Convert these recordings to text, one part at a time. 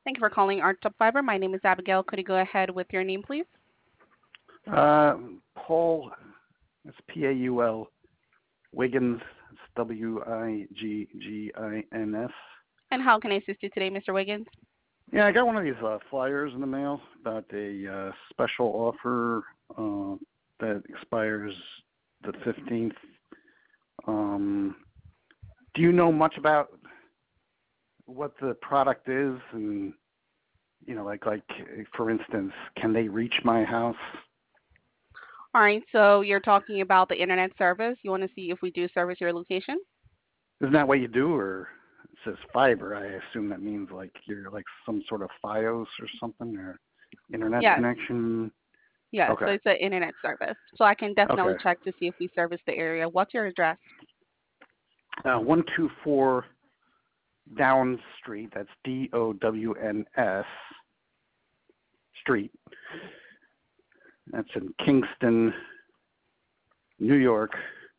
Thank you for calling Art Top Fiber. My name is Abigail. Could you go ahead with your name, please? Paul, it's Paul Wiggins, it's Wiggins. And how can I assist you today, Mr. Wiggins? Yeah, I got one of these flyers in the mail about a special offer that expires the 15th. Do you know much about what the product is, and like for instance, can they reach my house? All right, so you're talking about the internet service. You want to see if we do service your location? Isn't that what you do, or it says fiber? I assume that means like you're like some sort of FiOS or something, or internet Yes, connection. yes. So Okay, it's an internet service. So I can definitely okay. check to see if we service the area. What's your address? 124 Downs Street. That's Downs Street. That's in Kingston, New York,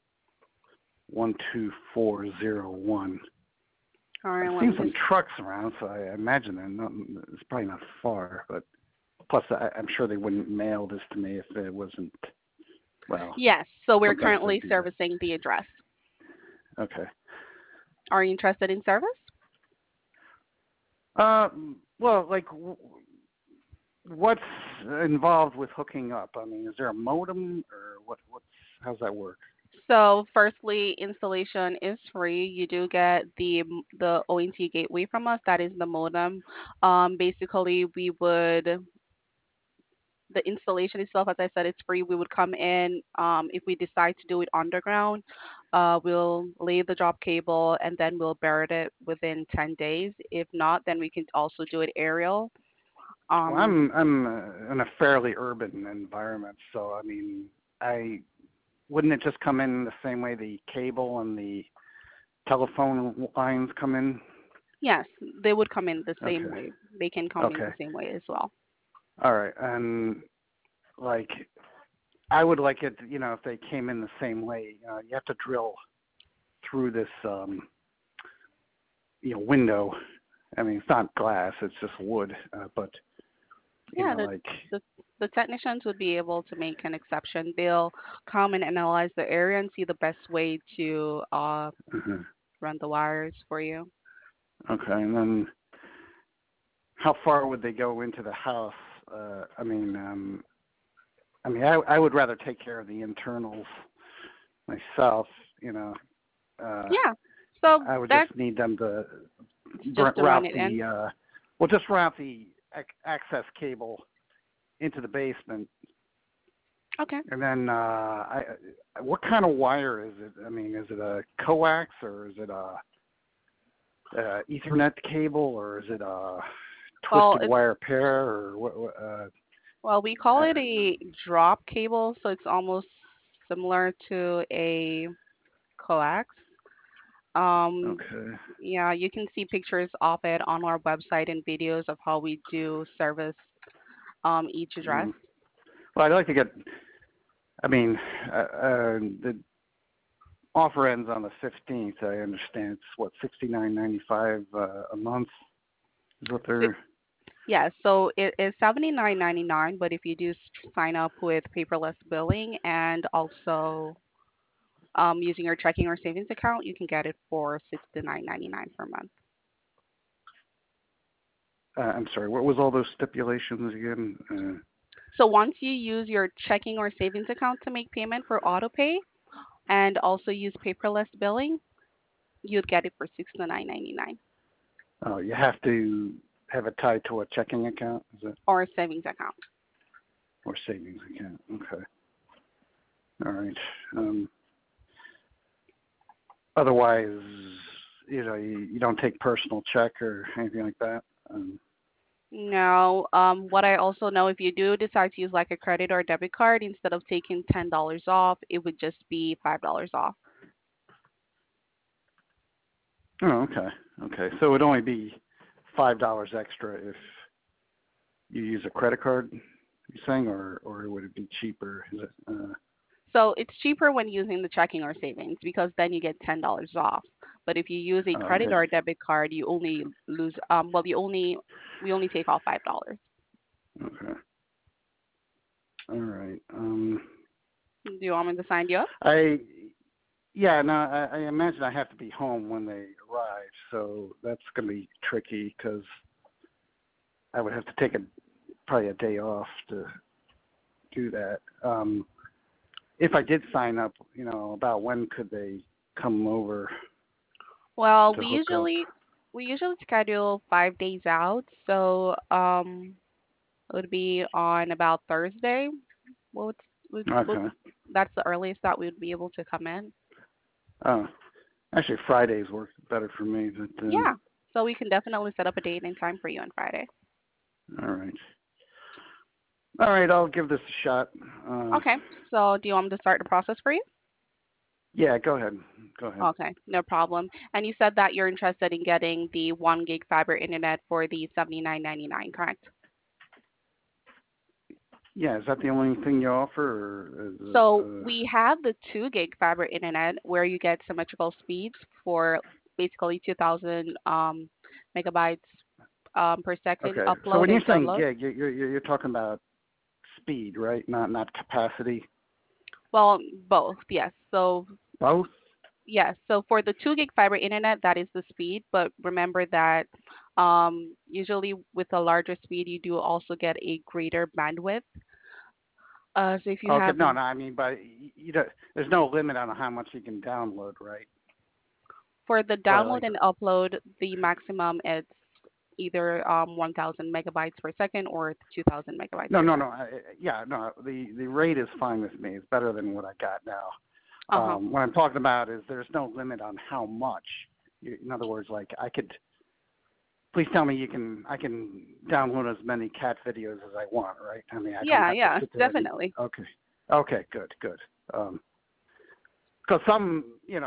12401. All I've right, let seen me some just. trucks around, so I imagine it's probably not far. But plus, I'm sure they wouldn't mail this to me if it wasn't. Well, Yes, so we're sometimes they currently do that. servicing the address. Okay. Are you interested in service? Uh, well, like, what's involved with hooking up? I mean, is there a modem or how's that work? So, firstly, installation is free. You do get the ONT gateway from us. That is the modem. Basically, we would the installation itself, as I said, it's free. We would come in. If we decide to do it underground, we'll lay the drop cable and then we'll bury it within 10 days. If not, then we can also do it aerial. Well, Um, I'm in a fairly urban environment, so I mean, I wouldn't it just come in the same way the cable and the telephone lines come in? yes, they would come in the same Okay. way. They can come in Okay. the same way as well. All right. And like, I would like it, if they came in the same way. You have to drill through this, window. I mean, it's not glass; it's just wood. But Yeah, like, the the technicians would be able to make an exception. They'll come and analyze the area and see the best way to mhm. run the wires for you. Okay. And then, how far would they go into the house? I would rather take care of the internals myself. Uh, Yeah. So I would just that's need them to just to run route it in. the just route the access cable into the basement, Okay. and then what kind of wire is it? I mean, is it a coax or is it a Ethernet cable or is it a Well, twisted it's wire pair or what? well, we call Uh, it a drop cable, so it's almost similar to a coax. Um, okay. yeah, you can see pictures of it on our website and videos of how we do service each address. Mm. Well, I'd like to get. I mean, the offer ends on the 15th. I understand it's what 69.95 a month is what So, they're. yeah, so it is 79.99, but if you do sign up with paperless billing and also using your checking or savings account, you can get it for 69.99 per month. I'm sorry. What was all those stipulations again? So once you use your checking or savings account to make payment for auto pay and also use paperless billing, you'd get it for 69.99 Oh, you have to have it tied to a checking account, is it, or a savings account. or savings account? Okay. All right. Um, Otherwise, you don't take personal check or anything like that. No, what I also know, if you do decide to use like a credit or debit card, instead of taking $10 off, it would just be $5 off. Oh, okay. Okay. So it would only be $5 extra if you use a credit card. You're saying, or would it be cheaper? Is it? So it's cheaper when using the checking or savings because then you get $10 off. But if you use a Oh, credit okay. or a debit card, you only lose. Well, you only we only take off $5. Okay. All right. Do you want me to sign you up? I yeah. No, I imagine I have to be home when they arrive, so that's gonna be tricky because I would have to take probably a day off to do that. If I did sign up, about when could they come over Well, to we hook up? usually we usually schedule 5 days out, so it would be on about Thursday. What would Okay. that's the earliest that we would be able to come in. Oh, actually, Fridays work better for me. But Yeah. So we can definitely set up a date and time for you on Friday. all right, all right. I'll give this a shot. Okay. So do you want me to start the process for you? Yeah, go ahead. Go ahead. Okay, no problem. And you said that you're interested in getting the 1 gig fiber internet for the 79.99, correct? Yeah, is that the only thing you offer, or is it? So we have the 2 gig fiber internet where you get symmetrical speeds for basically 2,000 megabytes per second Okay. So upload when you're and saying download. gig, you're talking about speed, right? Not capacity. Well, both, yes. So Both. yes, so for the 2 gig fiber internet, that is the speed, but remember that usually with a larger speed, you do also get a greater bandwidth. So if you Okay. have No, no. I mean, but there's no limit on how much you can download, right? for the Well, download like, and upload, the maximum is either 1,000 megabytes per second or 2,000 megabytes no, per no, no. second. Yeah, no. The rate is fine with me. It's better than what I got now. Uh-huh. What I'm talking about is there's no limit on how much. In other words, like I could. Please tell me I can download as many cat videos as I want, right? I mean, I don't Yeah, have to yeah, sit there and. definitely. Okay. Okay. Good. Good. Because some,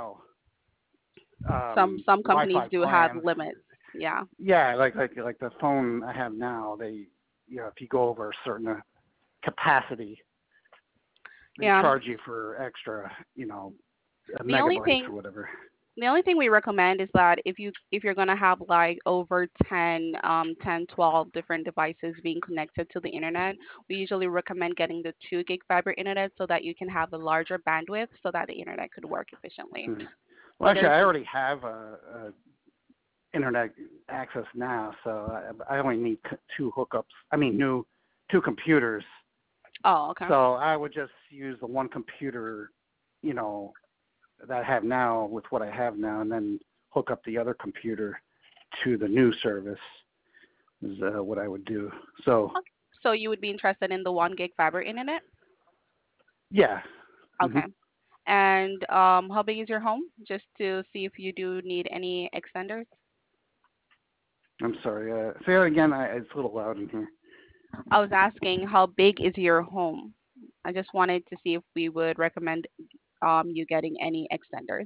Some companies Wi-Fi do have plans. limits. Yeah. Yeah, like the phone I have now, if you go over a certain capacity, they Yeah. charge you for extra, The only megabytes thing or whatever. The only thing we recommend is that if you're gonna have like over 10, 12 different devices being connected to the internet, we usually recommend getting the 2 gig fiber internet so that you can have a larger bandwidth so that the internet could work efficiently. Hmm. Well, So actually, there's I already have a internet access now, so I only need two hookups. I mean, two computers. oh, okay. So I would just use the one computer, you know, that I have now with what I have now, and then hook up the other computer to the new service. Is what I would do. So Okay. So you would be interested in the 1 gig fiber internet? yeah. Hmm. Okay. And how big is your home? Just to see if you do need any extenders. I'm sorry. Say that again. It's a little loud in here. I was asking how big is your home? I just wanted to see if we would recommend you getting any extenders.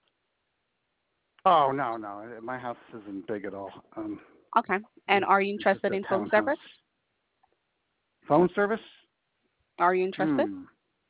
Oh no, no. My house isn't big at all. Okay. And It's are you it's just interested a in phone townhouse. service? Phone service? Are you interested? Hmm.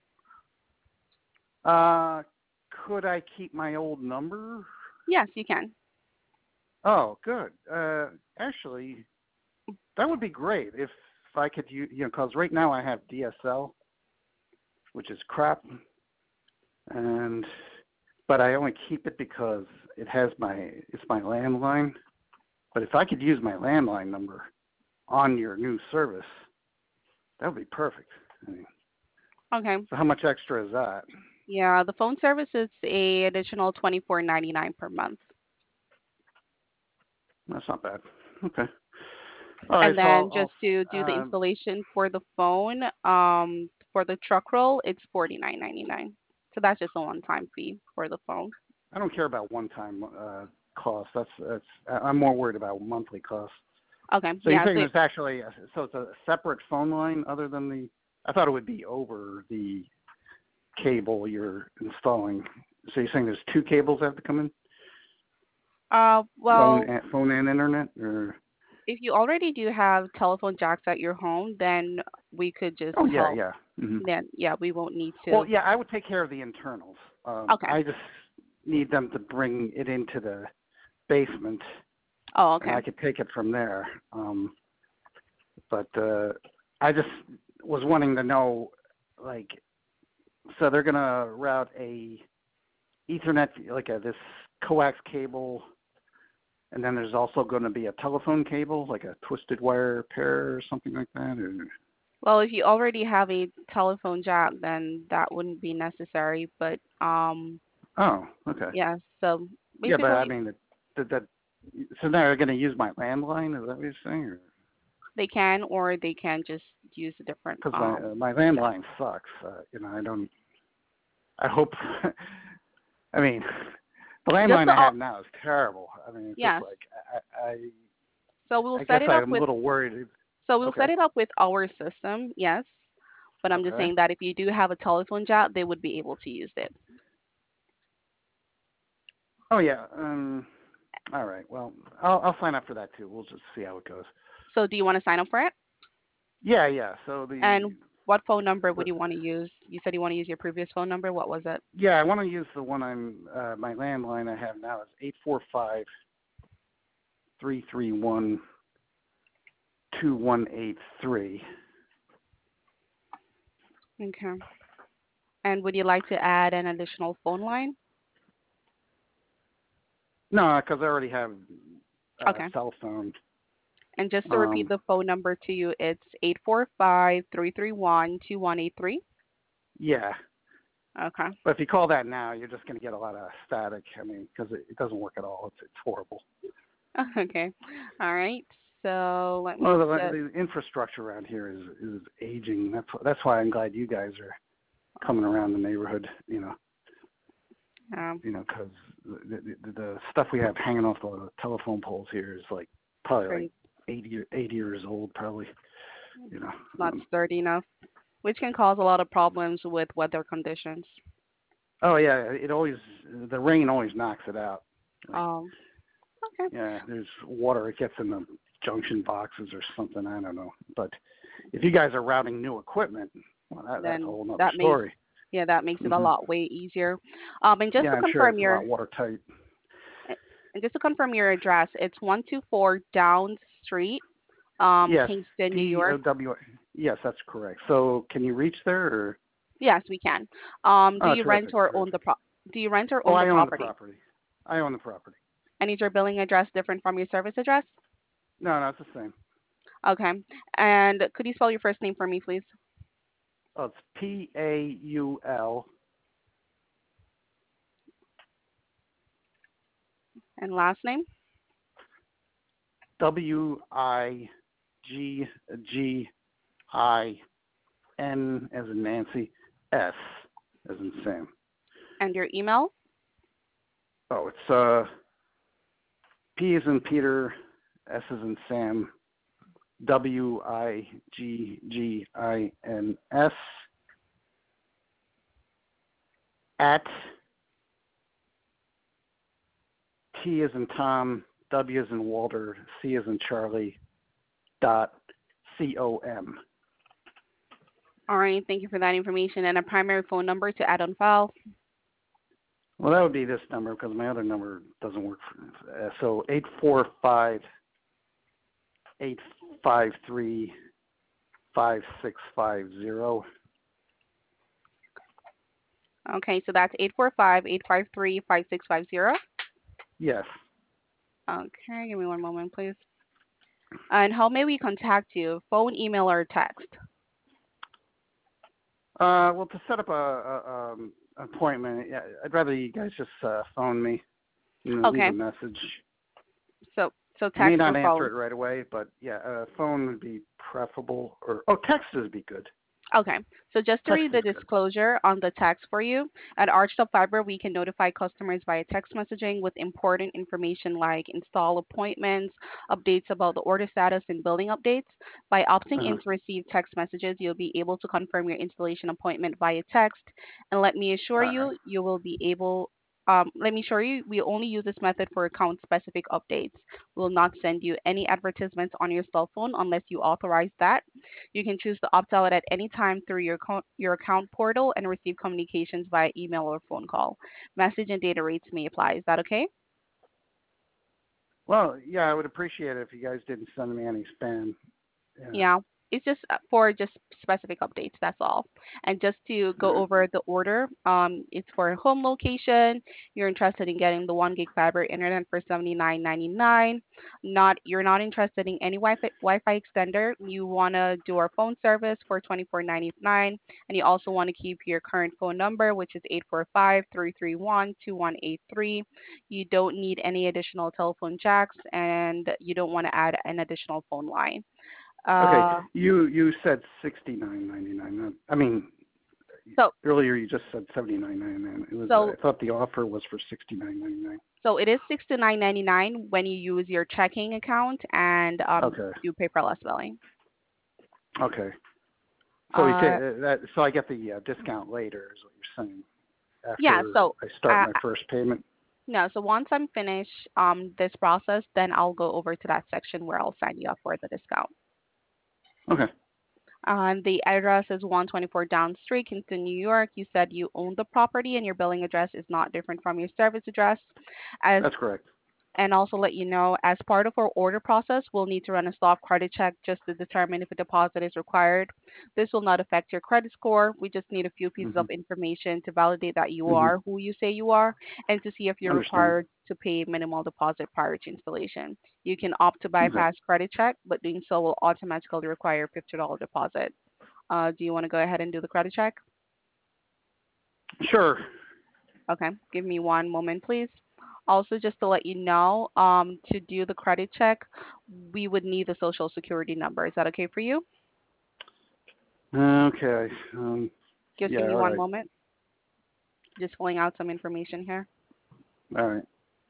Uh, could I keep my old number? Yes, you can. Oh, good. Actually, that would be great if I could because right now I have DSL, which is crap, and but I only keep it because it's my landline. But if I could use my landline number on your new service, that would be perfect. I mean, Okay. so how much extra is that? Yeah, the phone service is a additional 24.99 per month. That's not bad. Okay. All right. And So then just to do the I'll installation for the phone, for the truck roll, it's 49.99. So that's just a one-time fee for the phone. I don't care about one-time cost. I'm more worried about monthly costs. Okay. So you're Yeah. saying So there's actually so it's a separate phone line other than the. I thought it would be over the cable you're installing. So you're saying there's two cables that have to come in, phone well, and phone and internet, or if you already do have telephone jacks at your home, then we could just oh yeah, help. yeah. Hmm. Then yeah, we won't need Well, to. yeah, I would take care of the internals. Okay. I just need them to bring it into the basement, Oh, and okay. I could take it from there. But I just was wanting to know, like, so they're gonna route a Ethernet, like this coax cable, and then there's also going to be a telephone cable, like a twisted wire pair or something like that. Or... Well, if you already have a telephone jack, then that wouldn't be necessary. But Oh, okay. yeah. So Yeah, but I basically, mean, that so now they're going to use my landline. Is that what you're saying? they can or they can just use a different Because my jack. landline sucks. I don't. I hope. I mean, the Just landline the I have now is terrible. I mean, it's just yes. like So we'll I set guess it up I'm a with little worried. so we'll Okay. set it up with our system, yes. But I'm just Okay. saying that if you do have a telephone jack, they would be able to use it. Oh yeah. All right. Well, I'll sign up for that too. We'll just see how it goes. So do you want to sign up for it? Yeah, yeah. So And what phone number the would you want to use? You said you want to use your previous phone number. What was it? yeah, I want to use the one my landline I have now is 845-331-2183. Okay. And would you like to add an additional phone line? No, because I already have Okay. cell phone. And just to repeat Um, the phone number to you, it's 845-331-2183. yeah, Okay. but if you call that now, you're just going to get a lot of static. I mean, because it doesn't work at all. It's horrible. Okay. All right. So let Well, me the, set. the infrastructure around here is aging. That's why I'm glad you guys are coming around the neighborhood. Um, Because the stuff we have hanging off the telephone poles here is like probably like great. 80 years old, probably. You know. It's not sturdy enough, which can cause a lot of problems with weather conditions. Oh yeah, the rain always knocks it out. Like Um, okay. yeah, there's water. It gets in the junction boxes or something. I don't know. But if you guys are routing new equipment, well, that's a Then whole other that makes story. yeah, that makes it a Hmm. lot way easier. And just Yeah, to I'm sure confirm it's a your lot watertight. and just to confirm your address, it's 124 Down Street, Yes, Kingston, New York. DOW. Yes, that's correct. So can you reach there? Or? Yes, we can. Do Oh, you rent terrific, or own the terrific. pro? Do you rent or Oh, own the I own the property? property. I own the property. And is your billing address different from your service address? No, no, it's the same. Okay. And could you spell your first name for me, please? Oh, it's Paul And last name? WIGGIN as in Nancy, S as in Sam. And your email? Oh, it's P as in Peter, S as in Sam, WIGGINS at T as in Tom, W as in Walter, C as in Charlie, dot COM. All right. Thank you for that information. And a primary phone number to add on file. Well, that would be this number because my other number doesn't work. So 845-853-5650. Okay. So that's 845-853-5650. Yes. Okay. Give me one moment, please. And how may we contact you? Phone, email, or text? Well, to set up appointment, yeah, I'd rather you guys just phone me, leave Okay. a message. So I may text not or answer phone? it right away, but yeah, phone would be preferable. Or text would be good. Okay. So just to Text read is the good. disclosure on the text for you, at Archtop Fiber, we can notify customers via text messaging with important information like install appointments, updates about the order status, and building updates. By opting Uh-huh. in to receive text messages, you'll be able to confirm your installation appointment via text. And let me assure All right. you, you will be able let me show you, we only use this method for account specific updates. We'll not send you any advertisements on your cell phone unless you authorize that. You can choose to opt out at any time through your account portal and receive communications via email or phone call. Message and data rates may apply. Is that okay? Well, yeah, I would appreciate it if you guys didn't send me any spam. Yeah. Yeah, it's just for just specific updates. That's all. And just to All go right. over the order, it's for home location. You're interested in getting the 1 gig fiber internet for 79.99. You're not interested in any Wi-Fi extender. You want to do our phone service for 24.99, and you also want to keep your current phone number, which is 845-331-2183. You don't need any additional telephone jacks, and you don't want to add an additional phone line. Okay. Uh, You said 69.99. I mean, so earlier you just said 79.99. It was so I thought the offer was for 69.99. so it is 69.99 when you use your checking account and Okay. do paperless billing. Okay. So we Uh, take that. So I get the discount later, is what you're saying, yeah. after So I start uh, my first payment. no. So once I'm finished this process, then I'll go over to that section where I'll sign you up for the discount. Okay. The address is 124 Down Street, Kingston, New York. You said you own the property and your billing address is not different from your service address. As That's correct. and also let you know, as part of our order process, we'll need to run a soft credit check just to determine if a deposit is required. This will not affect your credit score. We just need a few pieces of Mhm. information to validate that you Mhm. are who you say you are and to see if you're Understand. required to pay minimal deposit prior to installation. You can opt to Okay. bypass credit check, but doing so will automatically require a $50 deposit. Do you want to go ahead and do the credit check? Sure. Okay, give me one moment, please. Also, just to let you know, to do the credit check, we would need the social security number. Is that okay for you? Okay. Just Yeah. give me All one right. moment. Just filling out some information here. All right.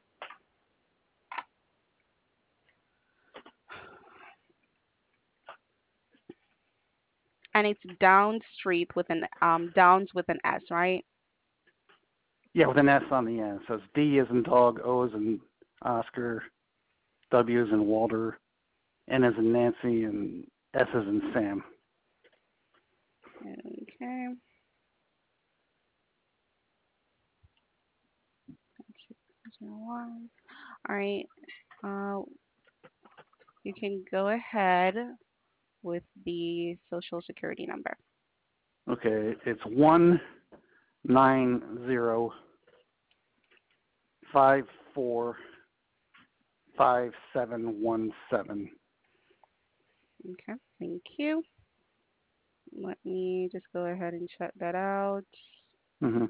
And it's Down Street with an Downs with an S, right? Yeah, with an S on the end. So it's D as in dog, O as in Oscar, W as in Walter, N as in Nancy, and S as in Sam. Okay. All right. Uh, you can go ahead with the social security number. Okay. It's 190545717. Okay. Thank you. Let me just go ahead and check that out. Mhm.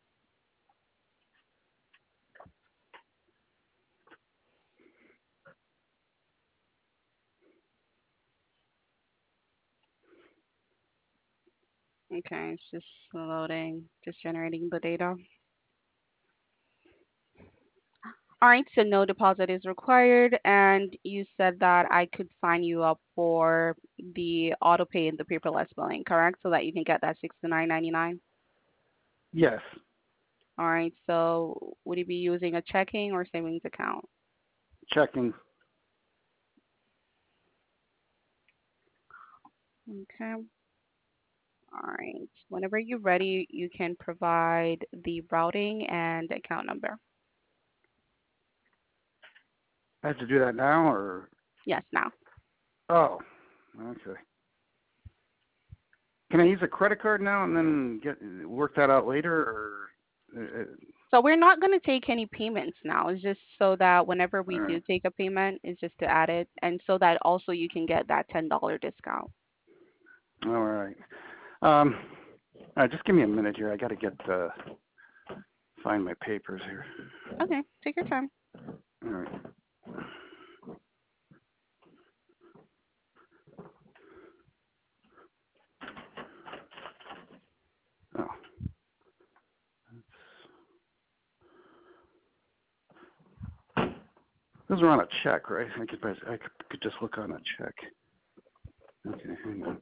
Okay, it's just loading, just generating the data. All right, so no deposit is required, and you said that I could sign you up for the auto pay and the paperless billing, correct? So that you can get that 69.99. Yes. All right, so would you be using a checking or savings account? Checking. Okay. All right. Whenever you're ready, you can provide the routing and account number. I have to do that now, or Yes, now. oh, okay. Can I use a credit card now and then get work that out later, or? So we're not going to take any payments now. It's just so that whenever we All right. do take a payment, it's just to add it, and so that also you can get that $10 discount. All right. All right. Just give me a minute here. I got to get find my papers here. Okay, take your time. All right. Oh, those are on a check, right? I could just look on a check. Okay, hang on.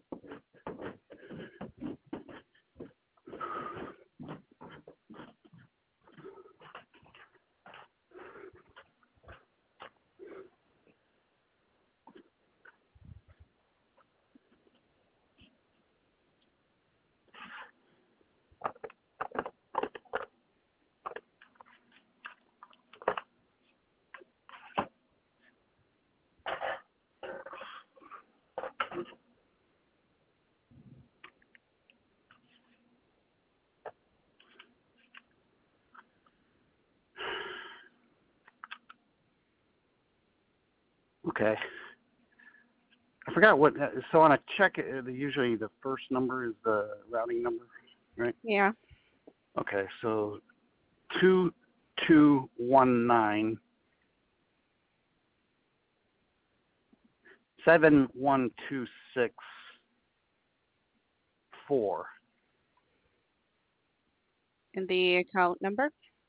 Okay. I forgot what. So on a check, usually the first number is the routing number, right? Yeah. Okay. So 2219 7126 4 And the account number?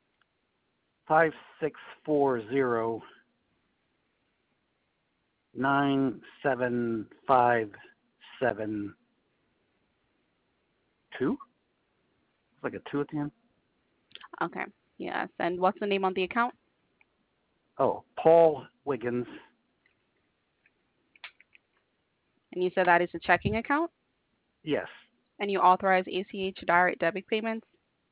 56409752. It's like a two at the end. Okay. Yes. And what's the name on the account? Oh, Paul Wiggins. And you said that is a checking account? Yes. And you authorize ACH direct debit payments?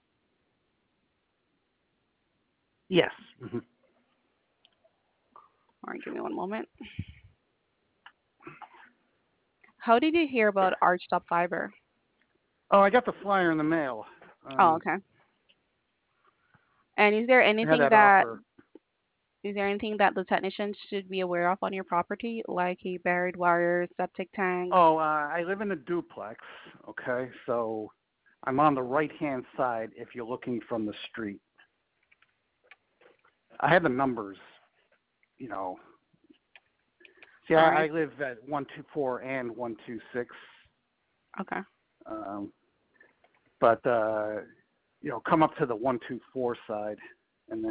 Yes. Hmm. All right, give me one moment. How did you hear about Archtop Fiber? Oh, I got the flyer in the mail. Oh, okay. And They had that offer. is there anything that the technicians should be aware of on your property, like a buried wire, septic tank? Oh, I live in a duplex. Okay, so I'm on the right-hand side if you're looking from the street. I have the numbers, you know. See, All I right. live at 124 and 126. Okay. Um, but come up to the 124 side, and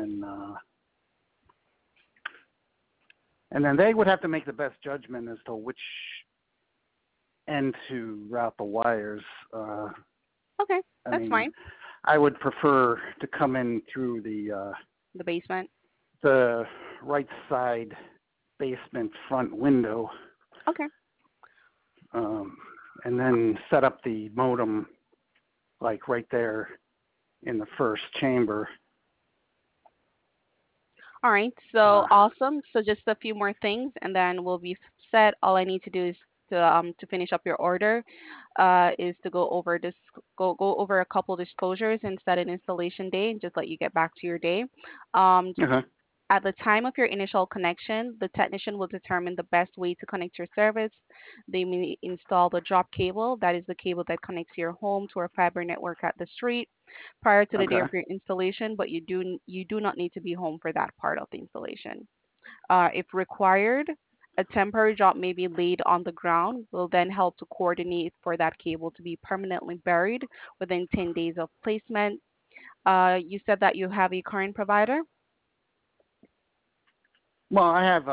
then they would have to make the best judgment as to which end to route the wires. Okay. I That's mean, fine. I would prefer to come in through The basement. the right side basement front window, Okay. um, and then set up the modem like right there in the first chamber. All right. Uh, So awesome. So just a few more things, and then we'll be set. All I need to do is to finish up your order, is to go over a couple disclosures and set an installation day, and just let you get back to your day. Um, uh-huh. At the time of your initial connection, the technician will determine the best way to connect your service. They may install the drop cable, that is the cable that connects your home to our fiber network at the street, prior to the day Okay. of your installation, but you do not need to be home for that part of the installation. If required, a temporary drop may be laid on the ground. Will then help to coordinate for that cable to be permanently buried within 10 days of placement. You said that you have a current provider. Well,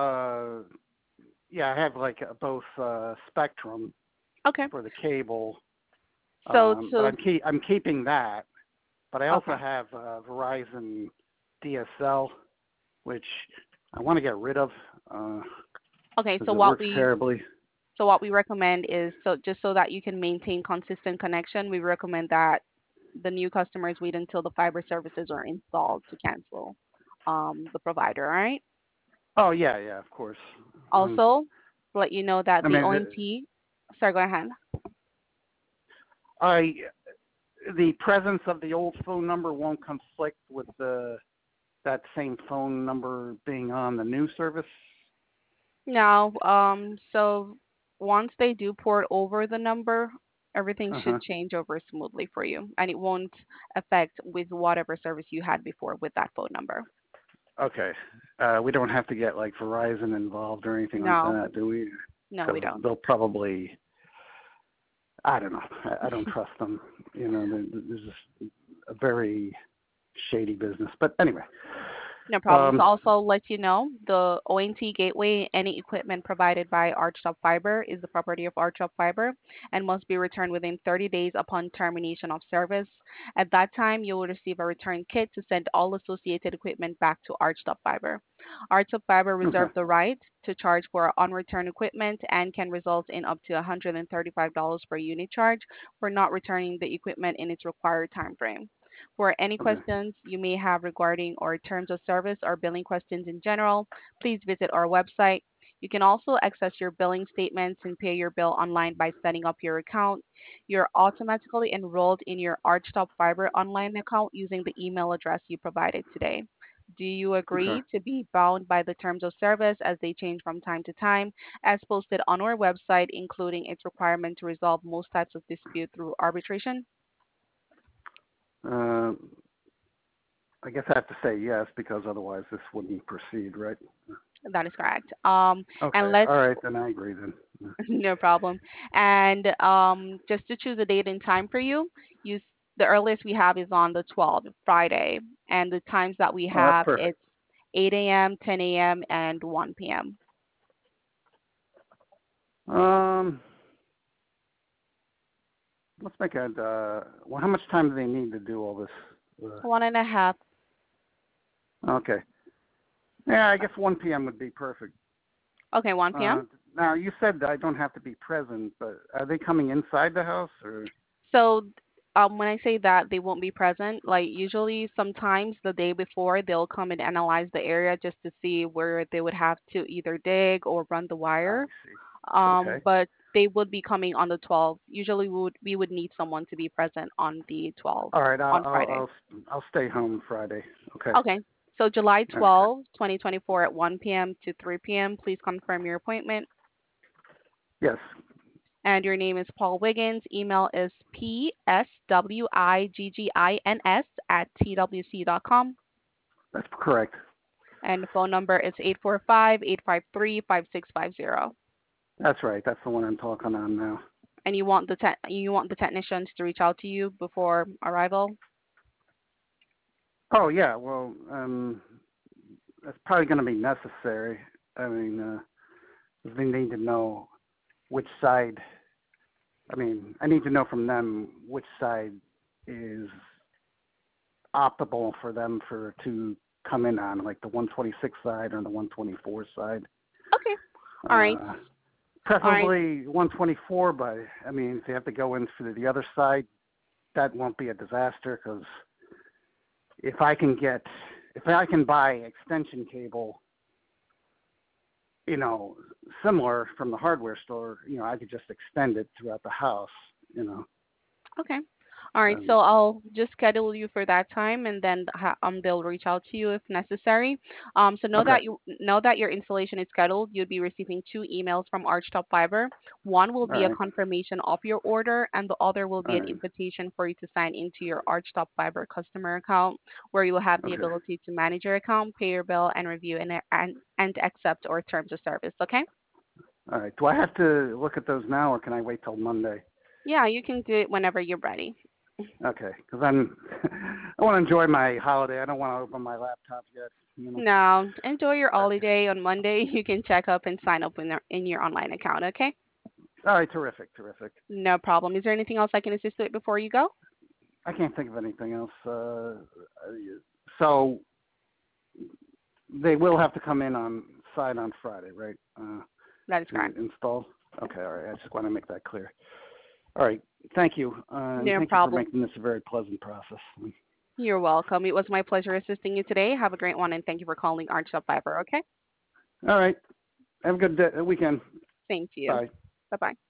I have like both Spectrum Okay. for the cable, So but to I'm keeping that. But I also okay. have Verizon DSL, which I want to get rid of Okay, because it works terribly. so what we recommend is, so just so that you can maintain consistent connection, we recommend that the new customers wait until the fiber services are installed to cancel the provider, all right? Oh yeah, yeah, of course. Um, Also, let you know that I the mean, ONT, sorry, go ahead. I the presence of the old phone number won't conflict with that same phone number being on the new service. Now, so once they do port over the number, everything Uh huh. should change over smoothly for you, and it won't affect with whatever service you had before with that phone number. Okay. We don't have to get like Verizon involved or anything like No, that, do we? no, we Because don't. they'll probably, I don't know. I don't trust them. There's just a very shady business. But anyway, No problem. So um, also let you know, the ONT gateway, any equipment provided by Archtop Fiber is the property of Archtop Fiber and must be returned within 30 days upon termination of service. At that time, you will receive a return kit to send all associated equipment back to Archtop Fiber. Archtop Fiber okay, reserves the right to charge for unreturned equipment and can result in up to $135 per unit charge for not returning the equipment in its required time frame. For any okay, questions you may have regarding our terms of service or billing questions in general, please visit our website. You can also access your billing statements and pay your bill online by setting up your account. You're automatically enrolled in your Archtop Fiber online account using the email address you provided today. Do you Okay. agree to be bound by the terms of service as they change from time to time, as posted on our website, including its requirement to resolve most types of dispute through arbitration? Uh, I guess I have to say yes because otherwise this wouldn't proceed, right? That is correct. And Okay. let's All right, then I agree then. no problem. And just to choose a date and time for you, the earliest we have is on the 12th, Friday, and the times that we Oh, that's have perfect. it's 8 a.m., 10 a.m., and 1 p.m. Um, let's make it. Well, how much time do they need to do all this? 1.5. Okay. Yeah, I guess 1 p.m. would be perfect. Okay, 1 p.m. Now you said I don't have to be present, but are they coming inside the house or? So when I say that they won't be present, like usually sometimes the day before they'll come and analyze the area just to see where they would have to either dig or run the I wire. see. Okay. But they would be coming on the 12th. Usually we would need someone to be present on the 12th All right. on Friday. I'll stay home Friday. Okay. Okay. So July Okay. 12th, 2024 at 1 p.m. to 3 p.m. Please confirm your appointment. Yes, And your name is Paul Wiggins. Email is pswiggins@twc.com. that's correct. And the phone number is 845-853-5650. That's right. That's the one I'm talking on now. And you want the technicians to reach out to you before arrival? Oh yeah. Well, that's probably going to be necessary. I mean, they need to know which side. I mean, I need to know from them which side is optimal for them for to come in on, like the 126 side or the 124 side. Okay. All right. Uh, All right. Preferably 124, but I mean, if they have to go in for the other side, that won't be a disaster because if I can get, if I can buy extension cable, you know, similar from the hardware store, you know, I could just extend it throughout the house, you know. Okay. All right. Um, So I'll just schedule you for that time, and then they'll reach out to you if necessary. So okay. know that your installation is scheduled. You'll be receiving two emails from Archtop Fiber. One will All be a right. confirmation of your order, and the other will All be an right. invitation for you to sign into your Archtop Fiber customer account, where you will have the Okay. ability to manage your account, pay your bill, and review and accept our terms of service. Okay. All right. Do I have to look at those now, or can I wait till Monday? Yeah, you can do it whenever you're ready. Okay. Because I'm, I want to enjoy my holiday. I don't want to open my laptop yet. You know. Now, enjoy your Okay. holiday on Monday. You can check up and sign up in your online account, okay? All right. Terrific. Terrific. No problem. Is there anything else I can assist with before you go? I can't think of anything else. So they will have to come in on site on Friday, right? That is To correct. install. Okay. All right. I just want to make that clear. All right. Thank you, and No thank you for problem. making this a very pleasant process. You're welcome. It was my pleasure assisting you today. Have a great one, and thank you for calling Arch Fiber, okay? All right. Have a good day, weekend. Thank you. Bye. Bye-bye.